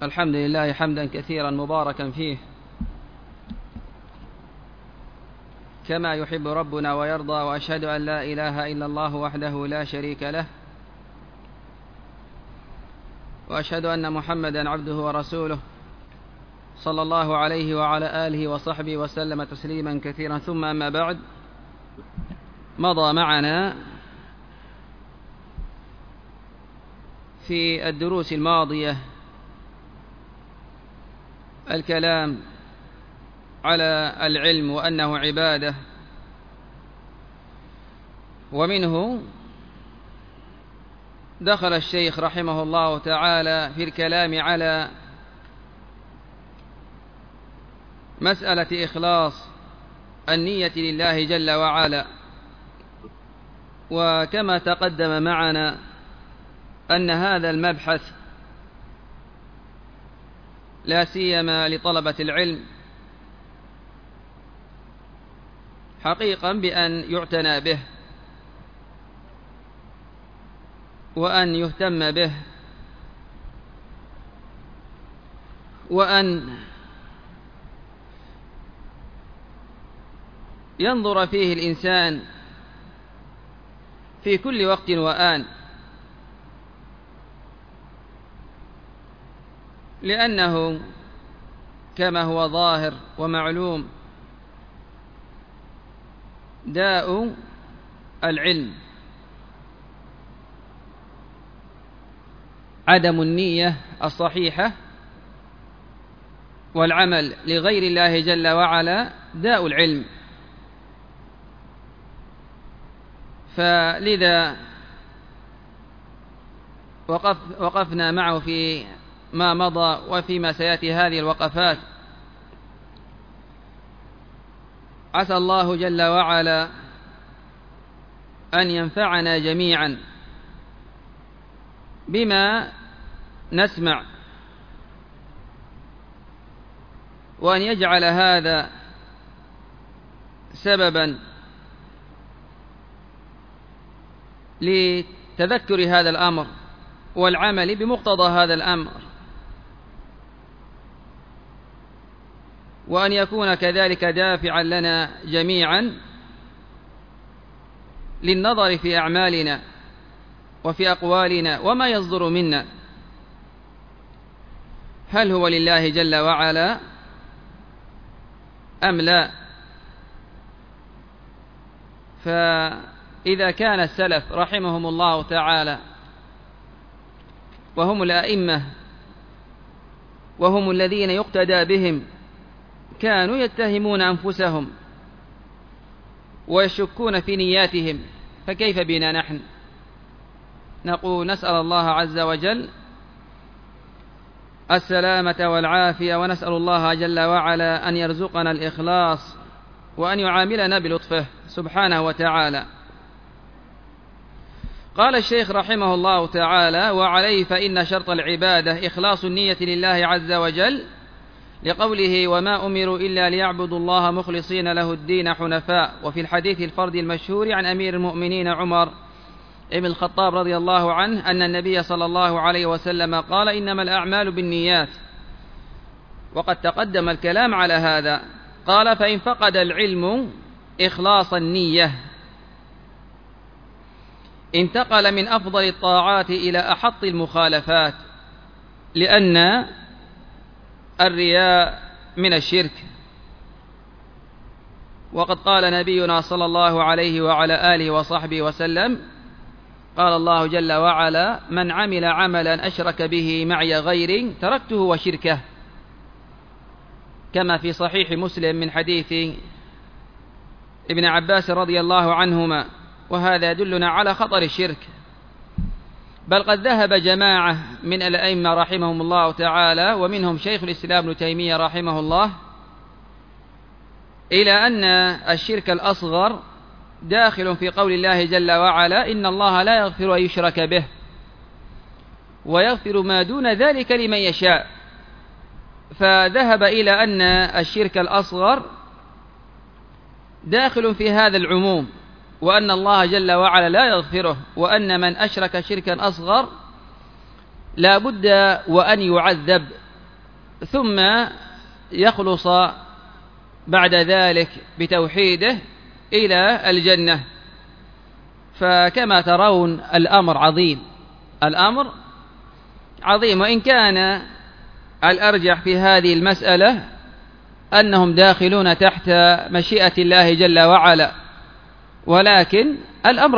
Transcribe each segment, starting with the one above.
الحمد لله حمدا كثيرا مباركا فيه كما يحب ربنا ويرضى، وأشهد أن لا إله إلا الله وحده لا شريك له، وأشهد أن محمدا عبده ورسوله صلى الله عليه وعلى آله وصحبه وسلم تسليما كثيرا. ثم أما بعد، مضى معنا في الدروس الماضية الكلام على العلم وأنه عبادة، ومنه دخل الشيخ رحمه الله تعالى في الكلام على مسألة إخلاص النية لله جل وعلا. وكما تقدم معنا أن هذا المبحث لا سيما لطلبة العلم حقيقا بأن يعتنى به وأن يهتم به وأن ينظر فيه الإنسان في كل وقت وآن، لأنه كما هو ظاهر ومعلوم داء العلم عدم النية الصحيحة، والعمل لغير الله جل وعلا داء العلم. فلذا وقفنا معه في ما مضى وفيما سيأتي هذه الوقفات. عسى الله جل وعلا أن ينفعنا جميعا بما نسمع، وأن يجعل هذا سببا لتذكر هذا الأمر والعمل بمقتضى هذا الأمر، وأن يكون كذلك دافعا لنا جميعا للنظر في أعمالنا وفي أقوالنا وما يصدر منا، هل هو لله جل وعلا أم لا. فإذا كان السلف رحمهم الله تعالى وهم الأئمة وهم الذين يقتدى بهم كانوا يتهمون أنفسهم ويشكون في نياتهم، فكيف بنا نحن؟ نقول نسأل الله عز وجل السلامة والعافية، ونسأل الله جل وعلا أن يرزقنا الإخلاص وأن يعاملنا بلطفه سبحانه وتعالى. قال الشيخ رحمه الله تعالى: وعليه فإن شرط العبادة إخلاص النية لله عز وجل، لقوله: وما أمروا إلا ليعبدوا الله مخلصين له الدين حنفاء. وفي الحديث الفرد المشهور عن أمير المؤمنين عمر ابن الخطاب رضي الله عنه أن النبي صلى الله عليه وسلم قال: إنما الأعمال بالنيات. وقد تقدم الكلام على هذا. قال: فإن فقد العلم إخلاص النية انتقل من أفضل الطاعات إلى أحط المخالفات، لأن الرياء من الشرك. وقد قال نبينا صلى الله عليه وعلى آله وصحبه وسلم: قال الله جل وعلا: من عمل عملا أشرك به معي غيري تركته وشركه، كما في صحيح مسلم من حديث ابن عباس رضي الله عنهما. وهذا يدلنا على خطر الشرك. بل قد ذهب جماعة من الأئمة رحمهم الله تعالى ومنهم شيخ الإسلام ابن تيمية رحمه الله إلى أن الشرك الأصغر داخل في قول الله جل وعلا: إن الله لا يغفر أن يشرك به ويغفر ما دون ذلك لمن يشاء. فذهب إلى أن الشرك الأصغر داخل في هذا العموم، وأن الله جل وعلا لا يغفره، وأن من أشرك شركا أصغر لا بد وأن يعذب ثم يخلص بعد ذلك بتوحيده إلى الجنة. فكما ترون الأمر عظيم، وإن كان الأرجح في هذه المسألة أنهم داخلون تحت مشيئة الله جل وعلا، ولكن الأمر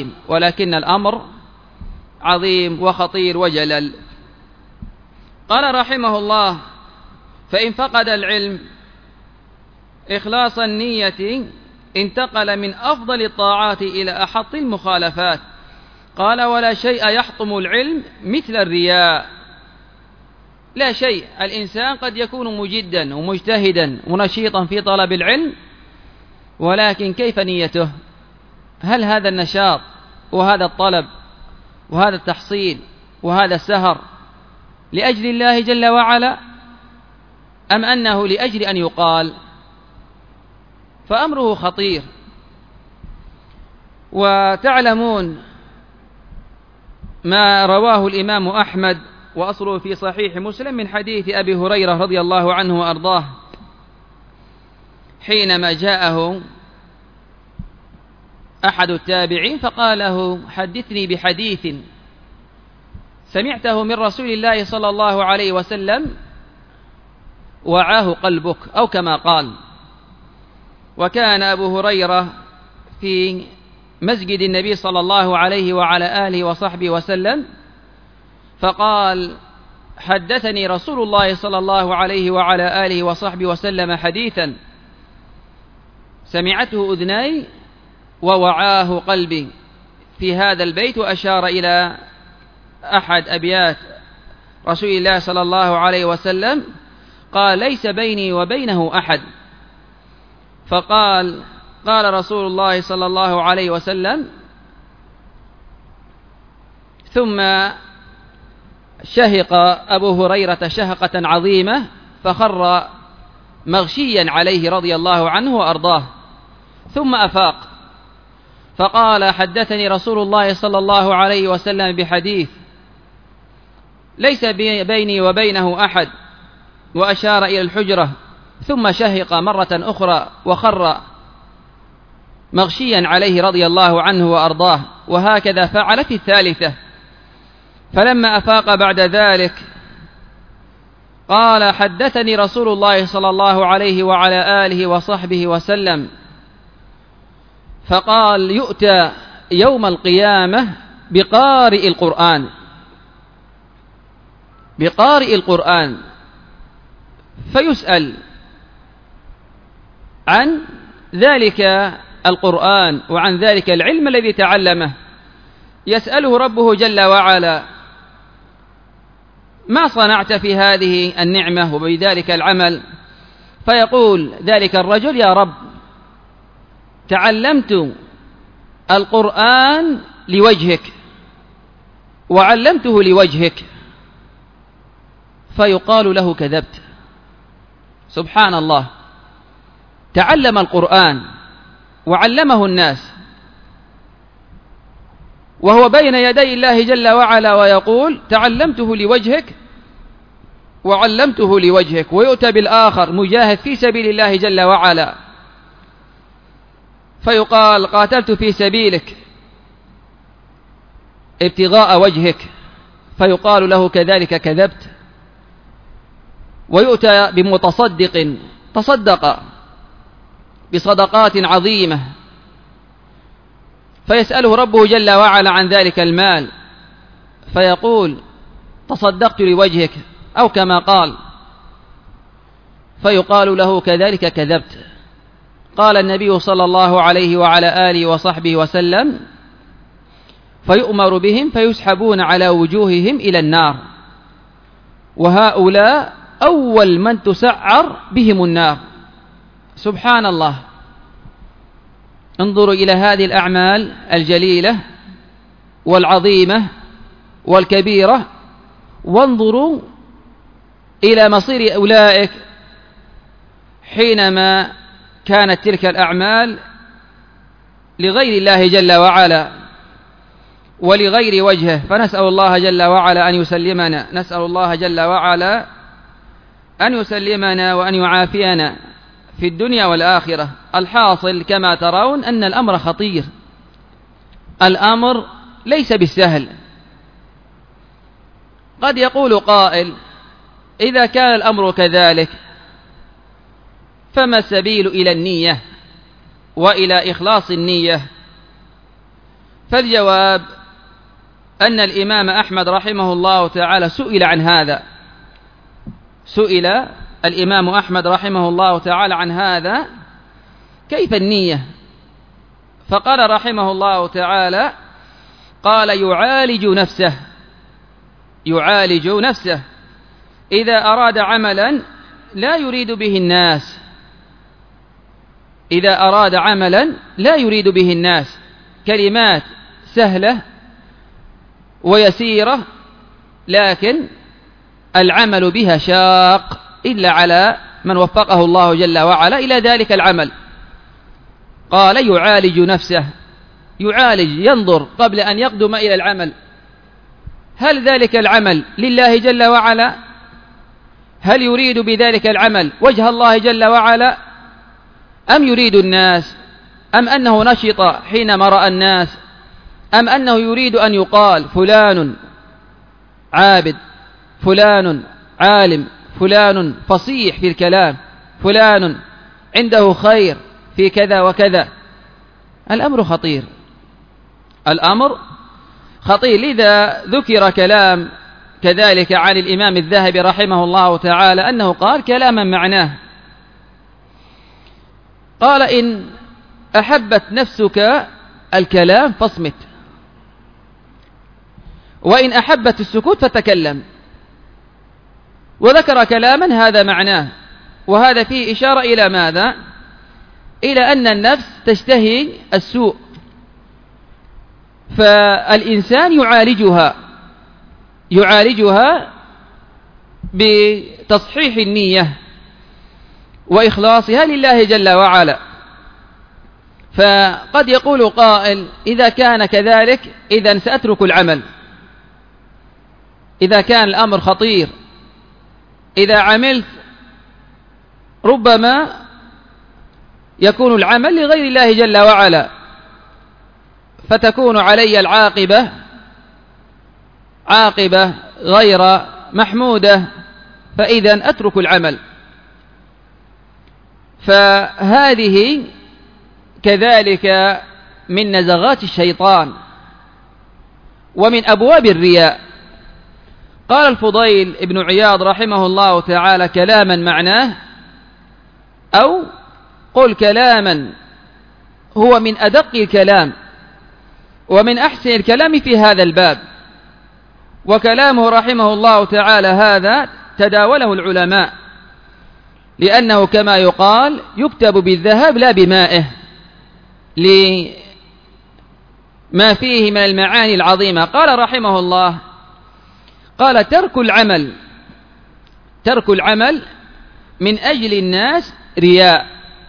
عظيم وخطير وجلل. قال رحمه الله: فإن فقد العلم إخلاص النية انتقل من أفضل الطاعات إلى أحط المخالفات. قال: ولا شيء يحطم العلم مثل الرياء. لا شيء، الإنسان قد يكون مجدا ومجتهدا ونشيطا في طلب العلم، ولكن كيف نيته؟ هل هذا النشاط وهذا الطلب وهذا التحصيل وهذا السهر لأجل الله جل وعلا، أم أنه لأجل أن يقال؟ فأمره خطير. وتعلمون ما رواه الإمام أحمد وأصله في صحيح مسلم من حديث أبي هريرة رضي الله عنه وأرضاه، حينما جاءه أحد التابعين فقال له: حدثني بحديث سمعته من رسول الله صلى الله عليه وسلم وعاه قلبك، أو كما قال. وكان أبو هريرة في مسجد النبي صلى الله عليه وعلى آله وصحبه وسلم، فقال: حدثني رسول الله صلى الله عليه وعلى آله وصحبه وسلم حديثا سمعته أذناي ووعاه قلبي. في هذا البيت أشار إلى أحد أبيات رسول الله صلى الله عليه وسلم، قال: ليس بيني وبينه أحد. فقال رسول الله صلى الله عليه وسلم: ثم شهق أبو هريرة شهقة عظيمة فخر مغشيا عليه رضي الله عنه وأرضاه، ثم أفاق فقال: حدثني رسول الله صلى الله عليه وسلم بحديث ليس بيني وبينه أحد، وأشار إلى الحجرة، ثم شهق مرة أخرى وخر مغشيا عليه رضي الله عنه وأرضاه، وهكذا فعل في الثالثة. فلما أفاق بعد ذلك قال: حدثني رسول الله صلى الله عليه وعلى آله وصحبه وسلم، فقال: يؤتى يوم القيامة بقارئ القرآن فيسأل عن ذلك القرآن وعن ذلك العلم الذي تعلمه، يسأله ربه جل وعلا: ما صنعت في هذه النعمة وبذلك العمل؟ فيقول ذلك الرجل: يا رب، تعلمت القرآن لوجهك وعلمته لوجهك. فيقال له: كذبت. سبحان الله، تعلم القرآن وعلمه الناس وهو بين يدي الله جل وعلا ويقول: تعلمته لوجهك وعلمته لوجهك. ويؤتى بالآخر مجاهد في سبيل الله جل وعلا فيقال: قاتلت في سبيلك ابتغاء وجهك. فيقال له: كذلك كذبت. ويؤتى بمتصدق تصدق بصدقات عظيمة فيسأله ربه جل وعلا عن ذلك المال، فيقول: تصدقت لوجهك، أو كما قال. فيقال له: كذلك كذبت. قال النبي صلى الله عليه وعلى آله وصحبه وسلم: فيؤمر بهم فيسحبون على وجوههم إلى النار، وهؤلاء أول من تسعر بهم النار. سبحان الله. انظروا إلى هذه الأعمال الجليلة والعظيمة والكبيرة، وانظروا إلى مصير أولئك حينما كانت تلك الأعمال لغير الله جل وعلا ولغير وجهه. فنسأل الله جل وعلا أن يسلمنا، نسأل الله جل وعلا أن يسلمنا وأن يعافينا في الدنيا والآخرة. الحاصل كما ترون أن الأمر خطير، الأمر ليس بالسهل. قد يقول قائل: إذا كان الأمر كذلك فما السبيل إلى النية وإلى إخلاص النية؟ فالجواب أن الإمام أحمد رحمه الله تعالى سئل عن هذا، سئل الإمام أحمد رحمه الله تعالى عن هذا، كيف النية؟ فقال رحمه الله تعالى: قال: يعالج نفسه إذا أراد عملا لا يريد به الناس، إذا أراد عملا لا يريد به الناس، كلمات سهلة ويسيرة لكن العمل بها شاق إلا على من وفقه الله جل وعلا إلى ذلك العمل. قال: يعالج نفسه، يعالج، ينظر قبل أن يقدم إلى العمل، هل ذلك العمل لله جل وعلا؟ هل يريد بذلك العمل وجه الله جل وعلا؟ أم يريد الناس؟ أم أنه نشط حينما رأى الناس؟ أم أنه يريد أن يقال فلان عابد، فلان عالم، فلان فصيح في الكلام، فلان عنده خير في كذا وكذا؟ الأمر خطير، الأمر خطير. لذا ذكر كلام كذلك عن الإمام الذهبي رحمه الله تعالى أنه قال كلاما معناه، قال: إن أحبت نفسك الكلام فاصمت، وإن أحبت السكوت فتكلم. وذكر كلاما هذا معناه، وهذا فيه إشارة إلى ماذا؟ إلى أن النفس تشتهي السوء، فالإنسان يعالجها بتصحيح النية وإخلاصها لله جل وعلا. فقد يقول قائل: إذا كان كذلك إذن سأترك العمل، إذا كان الأمر خطير، إذا عملت ربما يكون العمل لغير الله جل وعلا، فتكون علي العاقبة عاقبة غير محمودة، فإذن أترك العمل. فهذه كذلك من نزغات الشيطان ومن أبواب الرياء. قال الفضيل ابن عياض رحمه الله تعالى كلاما معناه، أو قل كلاما هو من أدق الكلام ومن أحسن الكلام في هذا الباب. وكلامه رحمه الله تعالى هذا تداوله العلماء، لأنه كما يقال يكتب بالذهب لا بمائه، لما فيه من المعاني العظيمة. قال رحمه الله: قال: ترك العمل من أجل الناس رياء،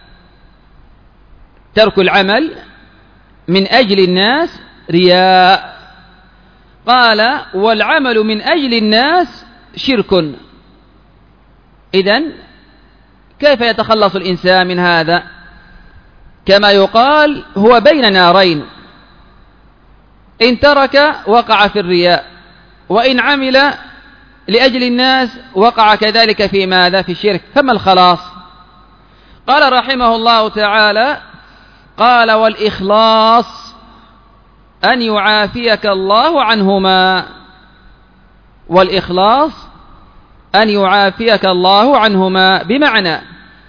ترك العمل من أجل الناس رياء. قال: والعمل من أجل الناس شرك. إذن كيف يتخلص الإنسان من هذا؟ كما يقال هو بين نارين، إن ترك وقع في الرياء، وإن عمل لأجل الناس وقع كذلك في ماذا؟ في الشرك. فما الخلاص؟ قال رحمه الله تعالى: قال: والإخلاص أن يعافيك الله عنهما، والإخلاص أن يعافيك الله عنهما، بمعنى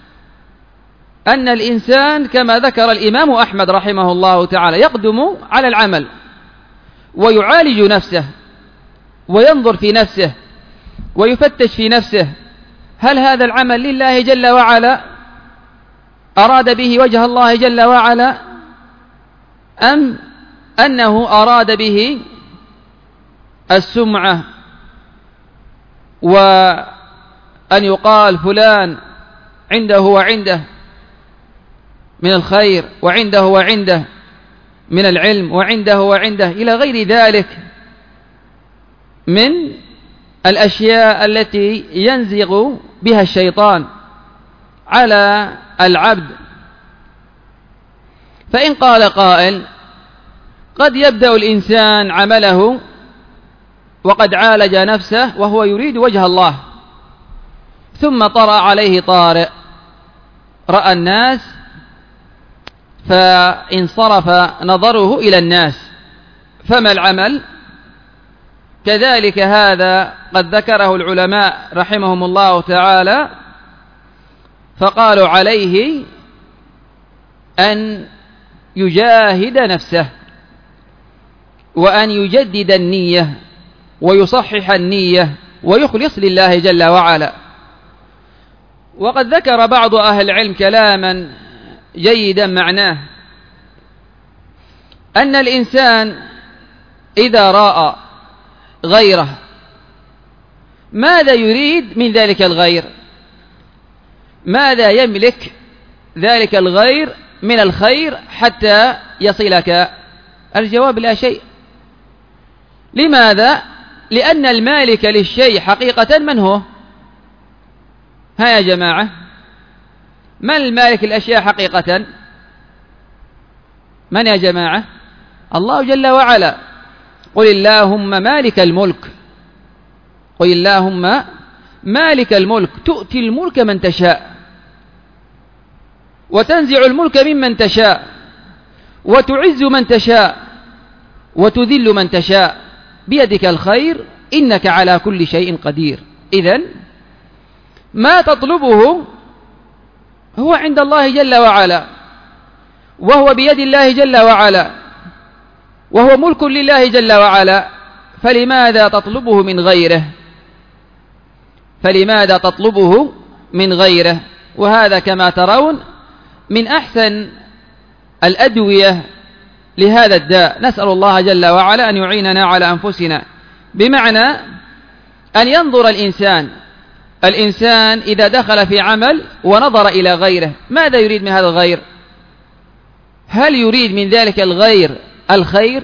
أن الإنسان كما ذكر الإمام أحمد رحمه الله تعالى يقدم على العمل ويعالج نفسه وينظر في نفسه ويفتش في نفسه، هل هذا العمل لله جل وعلا أراد به وجه الله جل وعلا، أم أنه أراد به السمعة وأن يقال فلان عنده وعنده من الخير، وعنده وعنده من العلم، وعنده وعنده إلى غير ذلك من الأشياء التي ينزغ بها الشيطان على العبد. فإن قال قائل: قد يبدأ الإنسان عمله وقد عالج نفسه وهو يريد وجه الله، ثم طرأ عليه طارئ، رأى الناس فانصرف نظره إلى الناس، فما العمل؟ كذلك هذا قد ذكره العلماء رحمهم الله تعالى، فقالوا عليه أن يجاهد نفسه وأن يجدد النية ويصحح النية ويخلص لله جل وعلا. وقد ذكر بعض أهل العلم كلاما جيدا معناه أن الإنسان إذا رأى غيره ماذا يريد من ذلك الغير؟ ماذا يملك ذلك الغير من الخير حتى يصلك؟ الجواب: لا شيء. لماذا؟ لأن المالك للشيء حقيقة من هو؟ ها يا جماعة، من المالك الأشياء حقيقة؟ من يا جماعة؟ الله جل وعلا. قل اللهم مالك الملك، قل اللهم مالك الملك تؤتي الملك من تشاء وتنزع الملك ممن تشاء وتعز من تشاء وتذل من تشاء بيدك الخير إنك على كل شيء قدير. إذن ما تطلبه هو عند الله جل وعلا، وهو بيد الله جل وعلا، وهو ملك لله جل وعلا، فلماذا تطلبه من غيره؟ فلماذا تطلبه من غيره؟ وهذا كما ترون من أحسن الأدوية لهذا الداء. نسأل الله جل وعلا أن يعيننا على أنفسنا، بمعنى أن ينظر الإنسان إذا دخل في عمل ونظر إلى غيره ماذا يريد من هذا الغير؟ هل يريد من ذلك الغير الخير؟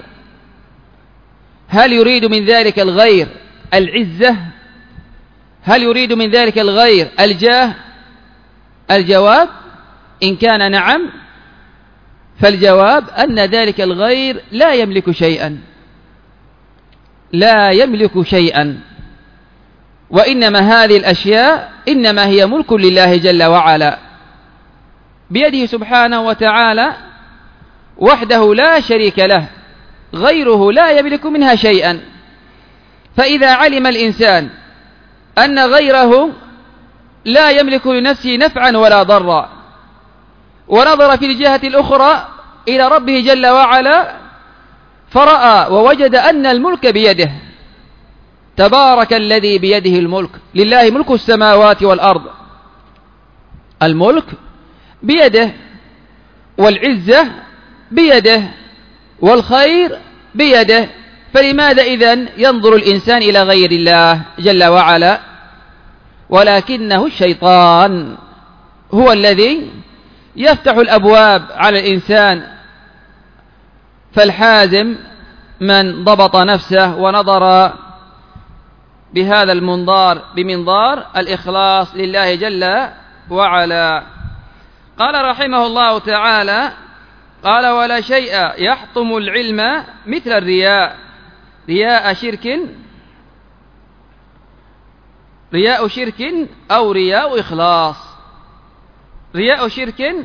هل يريد من ذلك الغير العزة؟ هل يريد من ذلك الغير الجاه؟ الجواب إن كان نعم فالجواب أن ذلك الغير لا يملك شيئا، لا يملك شيئا، وإنما هذه الأشياء إنما هي ملك لله جل وعلا بيده سبحانه وتعالى وحده لا شريك له، غيره لا يملك منها شيئا. فإذا علم الإنسان أن غيره لا يملك لنفسه نفعا ولا ضرا، ونظر في الجهة الأخرى إلى ربه جل وعلا فرأى ووجد أن الملك بيده، تبارك الذي بيده الملك، لله ملك السماوات والأرض، الملك بيده والعزة بيده والخير بيده، فلماذا إذن ينظر الإنسان إلى غير الله جل وعلا؟ ولكنه الشيطان هو الذي يفتح الأبواب على الإنسان. فالحازم من ضبط نفسه ونظر بهذا المنظار بمنظار الإخلاص لله جل وعلا. قال رحمه الله تعالى: قال: ولا شيء يحطم العلم مثل الرياء، رياء شرك أو رياء إخلاص. رياء شرك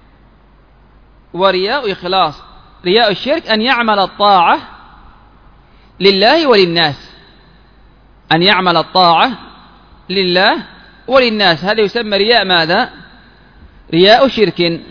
ورياء إخلاص. رياء الشرك أن يعمل الطاعة لله وللناس، أن يعمل الطاعة لله وللناس، هذا يسمى رياء ماذا؟ رياء شرك.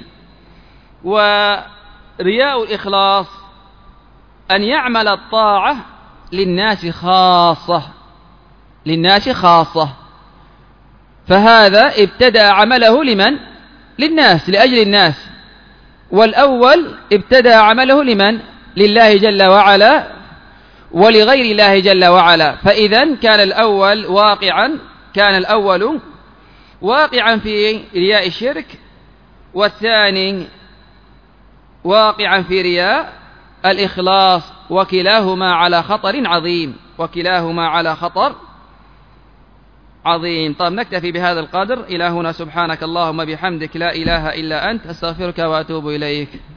ورياء الإخلاص أن يعمل الطاعة للناس خاصة، للناس خاصة، فهذا ابتدأ عمله لمن؟ للناس، لأجل الناس. والأول ابتدأ عمله لمن؟ لله جل وعلا ولغير الله جل وعلا. فإذا كان الأول واقعا في رياء الشرك، والثاني واقعا في رياء الإخلاص، وكلاهما على خطر عظيم، وكلاهما على خطر عظيم. طيب نكتفي بهذا القدر إلى هنا. سبحانك اللهم بحمدك لا إله إلا أنت أستغفرك وأتوب إليك.